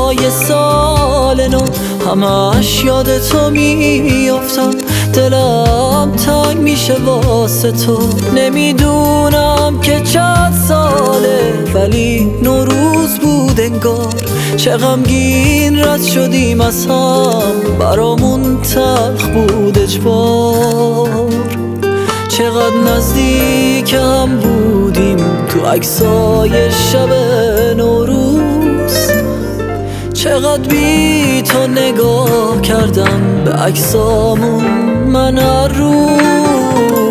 عکسای سال نو، همش یاد تو میافتم، دلم تنگ میشه واسه تو. نمیدونم که چند ساله ولی نوروز بود انگار، چه غمگین رد شدیم از هم، برامون تلخ بود اجبار. چقدر نزدیک هم بودیم تو عکسای شب نوروز، چقدر بی تو نگاه کردم به عکسامون من هر روز.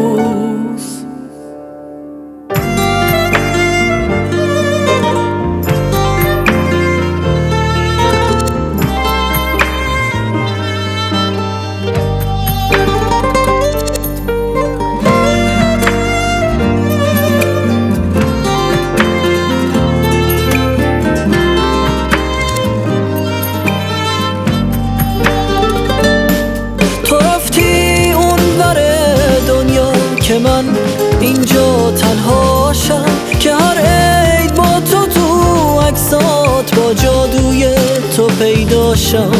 که من اینجا تنهاشم، که هر عید با تو عکسات با جادوی تو پیداشم.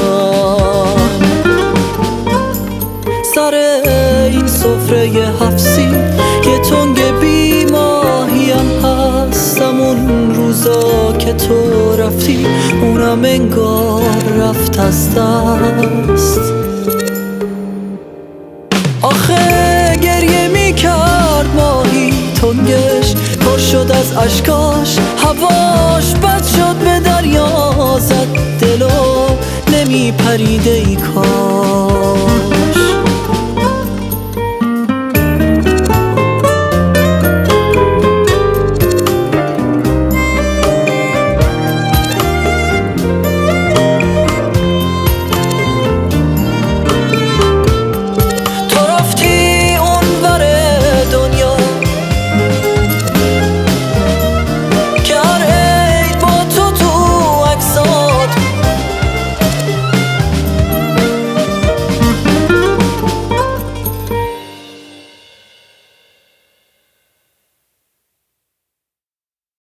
سر این سفره 7 سین یه تنگ بی ماهیم هستم، اون روزا که تو رفتی اونم انگار رفت از دست. آخه گریه میکرد ماهی تنگش، پر شد از اشکاش، هواش بد شد به دریا زد دلو، نمیپریده ای کار.